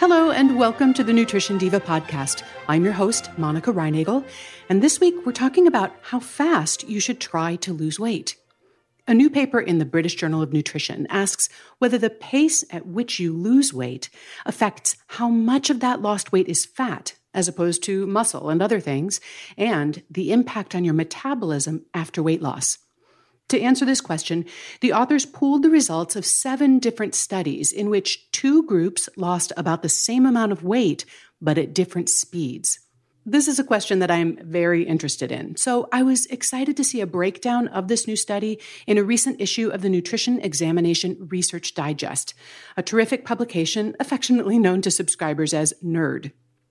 Hello and welcome to the Nutrition Diva podcast. I'm your host, Monica Reinagel, and this week we're talking about how fast you should try to lose weight. A new paper in the British Journal of Nutrition asks whether the pace at which you lose weight affects how much of that lost weight is fat, as opposed to muscle and other things, and the impact on your metabolism after weight loss. To answer this question, the authors pooled the results of 7 different studies in which 2 groups lost about the same amount of weight, but at different speeds. This is a question that I'm very interested in, so I was excited to see a breakdown of this new study in a recent issue of the Nutrition Examination Research Digest, a terrific publication affectionately known to subscribers as NERD.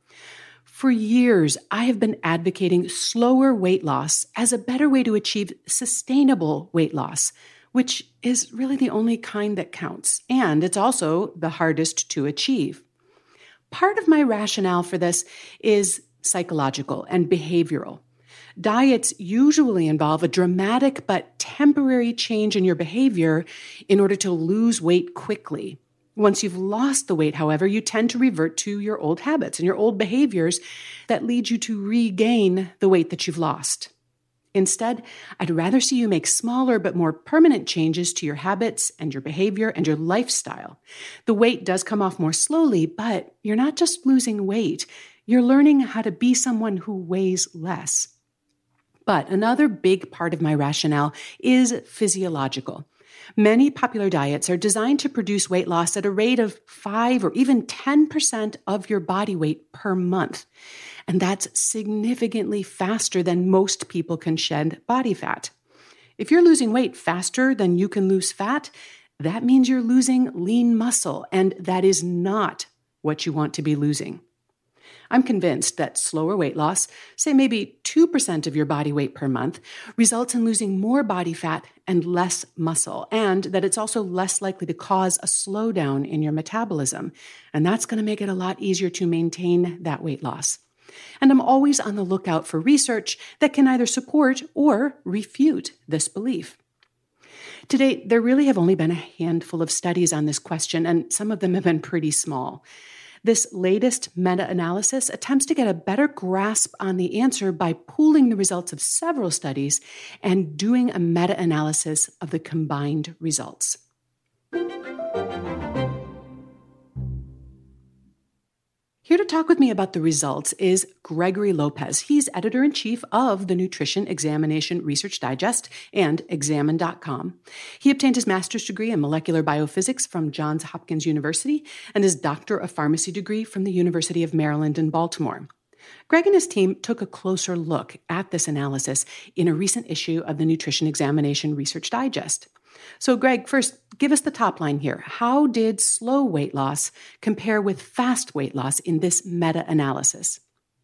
For years, I have been advocating slower weight loss as a better way to achieve sustainable weight loss, which is really the only kind that counts, and it's also the hardest to achieve. Part of my rationale for this is psychological and behavioral. Diets usually involve a dramatic but temporary change in your behavior in order to lose weight quickly. Once you've lost the weight, however, you tend to revert to your old habits and your old behaviors that lead you to regain the weight that you've lost. Instead, I'd rather see you make smaller but more permanent changes to your habits and your behavior and your lifestyle. The weight does come off more slowly, but you're not just losing weight. You're learning how to be someone who weighs less. But another big part of my rationale is physiological. Many popular diets are designed to produce weight loss at a rate of 5 or even 10% of your body weight per month. And that's significantly faster than most people can shed body fat. If you're losing weight faster than you can lose fat, that means you're losing lean muscle, and that is not what you want to be losing. I'm convinced that slower weight loss, say maybe 2% of your body weight per month, results in losing more body fat and less muscle, and that it's also less likely to cause a slowdown in your metabolism. And that's going to make it a lot easier to maintain that weight loss. And I'm always on the lookout for research that can either support or refute this belief. To date, there really have only been a handful of studies on this question, and some of them have been pretty small. This latest meta-analysis attempts to get a better grasp on the answer by pooling the results of several studies and doing a meta-analysis of the combined results. Here to talk with me about the results is Gregory Lopez. He's editor-in-chief of the Nutrition Examination Research Digest and Examine.com. He obtained his master's degree in molecular biophysics from Johns Hopkins University and his Doctor of Pharmacy degree from the University of Maryland in Baltimore. Greg and his team took a closer look at this analysis in a recent issue of the Nutrition Examination Research Digest. So, Greg, first, give us the top line here. How did slow weight loss compare with fast weight loss in this meta-analysis?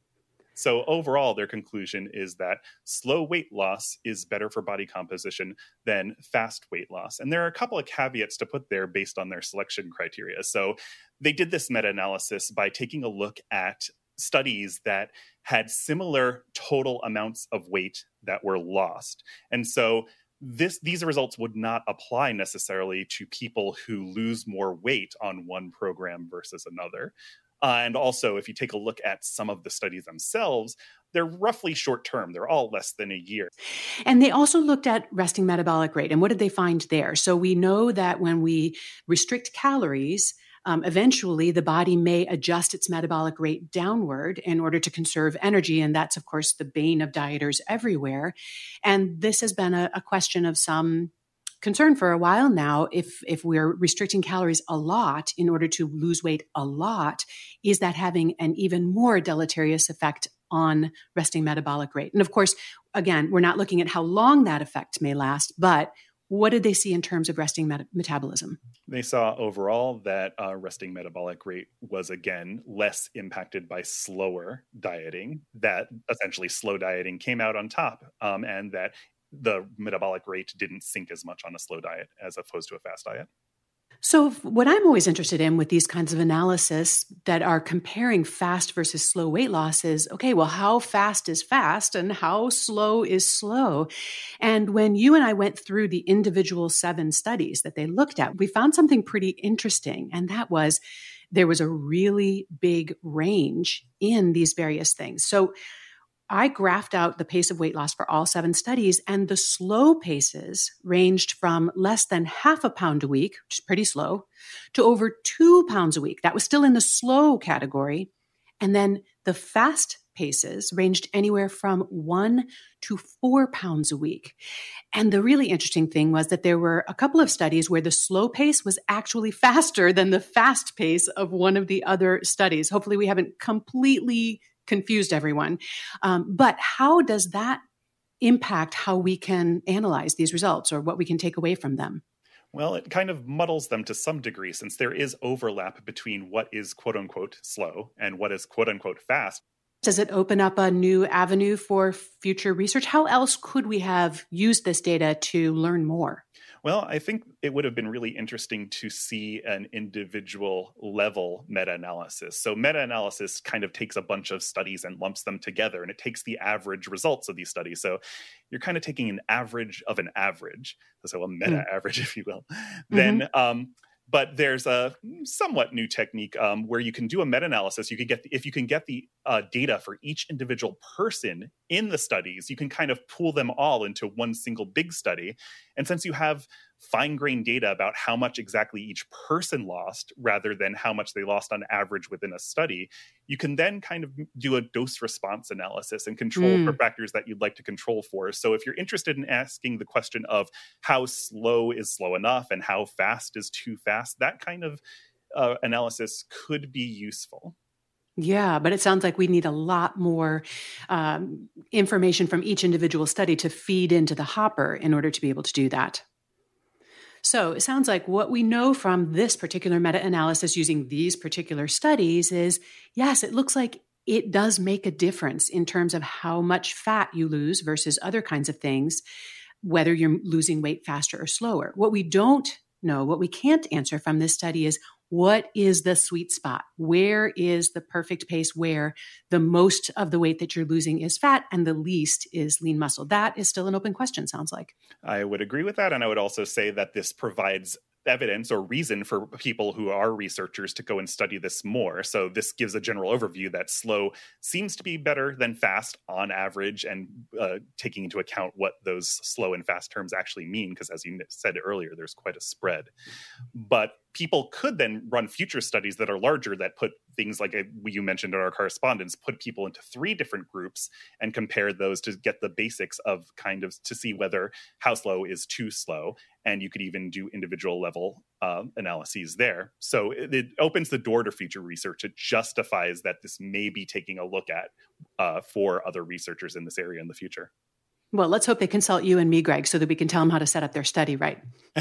So overall, their conclusion is that slow weight loss is better for body composition than fast weight loss. And there are a couple of caveats to put there based on their selection criteria. So they did this meta-analysis by taking a look at studies that had similar total amounts of weight that were lost. And so these results would not apply necessarily to people who lose more weight on one program versus another. And also, if you take a look at some of the studies themselves, they're roughly short term. They're all less than a year. And they also looked at resting metabolic rate. And what did they find there? So we know that when we restrict calories, eventually the body may adjust its metabolic rate downward in order to conserve energy. And that's, of course, the bane of dieters everywhere. And this has been a question of some concern for a while now. If we're restricting calories a lot in order to lose weight a lot, is that having an even more deleterious effect on resting metabolic rate? And of course, again, we're not looking at how long that effect may last, but what did they see in terms of resting metabolism? They saw overall that resting metabolic rate was, again, less impacted by slower dieting, that essentially slow dieting came out on top, and that the metabolic rate didn't sink as much on a slow diet as opposed to a fast diet. So what I'm always interested in with these kinds of analysis that are comparing fast versus slow weight loss is, okay, well, how fast is fast and how slow is slow? And when you and I went through the individual 7 studies that they looked at, we found something pretty interesting. And that was there was a really big range in these various things. So I graphed out the pace of weight loss for all 7 studies, and the slow paces ranged from less than half a pound a week, which is pretty slow, to over 2 pounds a week. That was still in the slow category. And then the fast paces ranged anywhere from 1 to 4 pounds a week. And the really interesting thing was that there were a couple of studies where the slow pace was actually faster than the fast pace of one of the other studies. Hopefully we haven't completely confused everyone. But how does that impact how we can analyze these results or what we can take away from them? Well, it kind of muddles them to some degree since there is overlap between what is quote unquote slow and what is quote unquote fast. Does it open up a new avenue for future research? How else could we have used this data to learn more? Well, I think it would have been really interesting to see an individual level meta-analysis. So meta-analysis kind of takes a bunch of studies and lumps them together, and it takes the average results of these studies. So you're kind of taking an average of an average, so a meta-average, if you will. Then but there's a somewhat new technique where you can do a meta-analysis. You can get if you can get the data for each individual person in the studies, you can kind of pool them all into one single big study. And since you have fine-grained data about how much exactly each person lost rather than how much they lost on average within a study, you can then kind of do a dose-response analysis and control for factors that you'd like to control for. So if you're interested in asking the question of how slow is slow enough and how fast is too fast, that kind of analysis could be useful. Yeah, but it sounds like we need a lot more information from each individual study to feed into the hopper in order to be able to do that. So it sounds like what we know from this particular meta-analysis using these particular studies is, yes, it looks like it does make a difference in terms of how much fat you lose versus other kinds of things, whether you're losing weight faster or slower. What we don't know, what we can't answer from this study is, what is the sweet spot? Where is the perfect pace where the most of the weight that you're losing is fat and the least is lean muscle? That is still an open question, sounds like. I would agree with that. And I would also say that this provides evidence or reason for people who are researchers to go and study this more. So this gives a general overview that slow seems to be better than fast on average, and taking into account what those slow and fast terms actually mean, because as you said earlier, there's quite a spread. But people could then run future studies that are larger that put things like you mentioned in our correspondence, put people into 3 different groups and compare those to get the basics of kind of to see whether how slow is too slow. And you could even do individual level analyses there. So it opens the door to future research. It justifies that this may be taking a look at for other researchers in this area in the future. Well, let's hope they consult you and me, Greg, so that we can tell them how to set up their study right.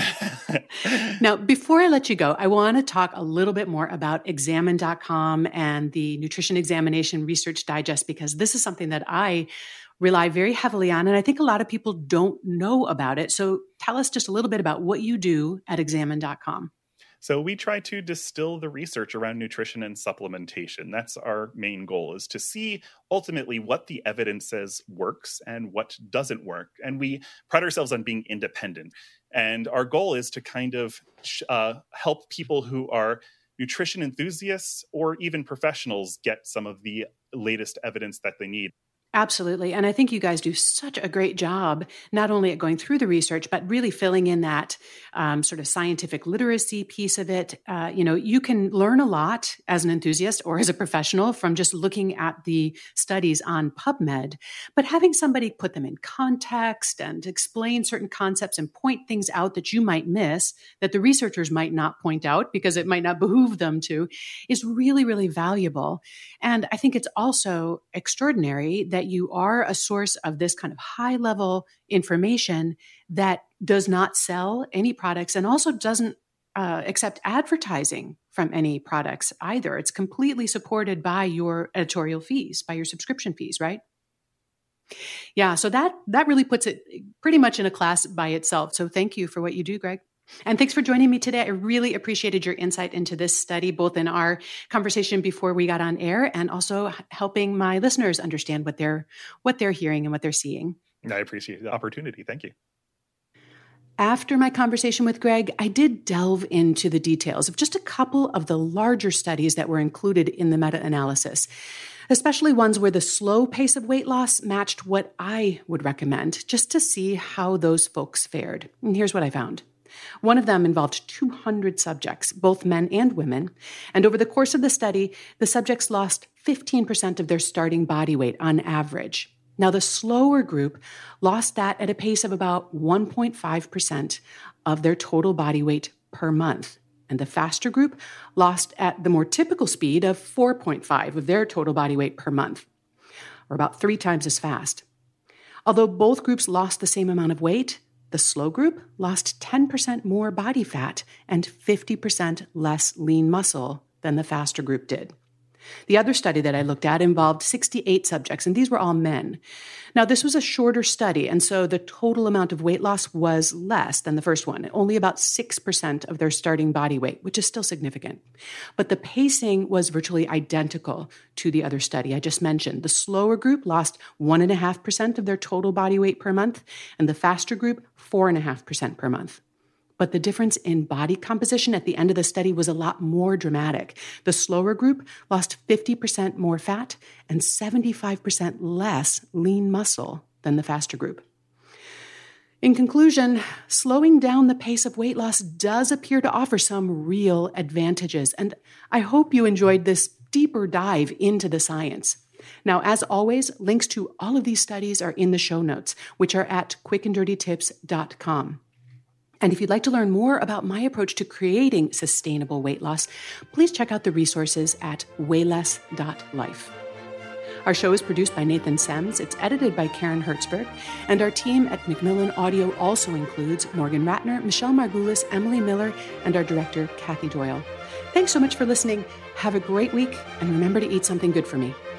Now, before I let you go, I want to talk a little bit more about Examine.com and the Nutrition Examination Research Digest, because this is something that I rely very heavily on, and I think a lot of people don't know about it. So tell us just a little bit about what you do at Examine.com. So we try to distill the research around nutrition and supplementation. That's our main goal, is to see ultimately what the evidence says works and what doesn't work. And we pride ourselves on being independent. And our goal is to kind of help people who are nutrition enthusiasts or even professionals get some of the latest evidence that they need. Absolutely. And I think you guys do such a great job, not only at going through the research, but really filling in that sort of scientific literacy piece of it. You can learn a lot as an enthusiast or as a professional from just looking at the studies on PubMed, but having somebody put them in context and explain certain concepts and point things out that you might miss, that the researchers might not point out because it might not behoove them to, is really, really valuable. And I think it's also extraordinary that you are a source of this kind of high level information that does not sell any products and also doesn't accept advertising from any products either. It's completely supported by your editorial fees, by your subscription fees, right? Yeah, so that really puts it pretty much in a class by itself. So thank you for what you do, Greg. And thanks for joining me today. I really appreciated your insight into this study, both in our conversation before we got on air and also helping my listeners understand what they're hearing and what they're seeing. I appreciate the opportunity. Thank you. After my conversation with Greg, I did delve into the details of just a couple of the larger studies that were included in the meta-analysis, especially ones where the slow pace of weight loss matched what I would recommend, just to see how those folks fared. And here's what I found. One of them involved 200 subjects, both men and women, and over the course of the study, the subjects lost 15% of their starting body weight on average. Now, the slower group lost that at a pace of about 1.5% of their total body weight per month, and the faster group lost at the more typical speed of 4.5 of their total body weight per month, or about 3 times as fast. Although both groups lost the same amount of weight, the slow group lost 10% more body fat and 50% less lean muscle than the faster group did. The other study that I looked at involved 68 subjects, and these were all men. Now, this was a shorter study, and so the total amount of weight loss was less than the first one, only about 6% of their starting body weight, which is still significant. But the pacing was virtually identical to the other study I just mentioned. The slower group lost 1.5% of their total body weight per month, and the faster group, 4.5% per month. But the difference in body composition at the end of the study was a lot more dramatic. The slower group lost 50% more fat and 75% less lean muscle than the faster group. In conclusion, slowing down the pace of weight loss does appear to offer some real advantages, and I hope you enjoyed this deeper dive into the science. Now, as always, links to all of these studies are in the show notes, which are at quickanddirtytips.com. And if you'd like to learn more about my approach to creating sustainable weight loss, please check out the resources at wayless.life. Our show is produced by Nathan Sems, it's edited by Karen Hertzberg, and our team at Macmillan Audio also includes Morgan Ratner, Michelle Margulis, Emily Miller, and our director, Kathy Doyle. Thanks so much for listening. Have a great week, and remember to eat something good for me.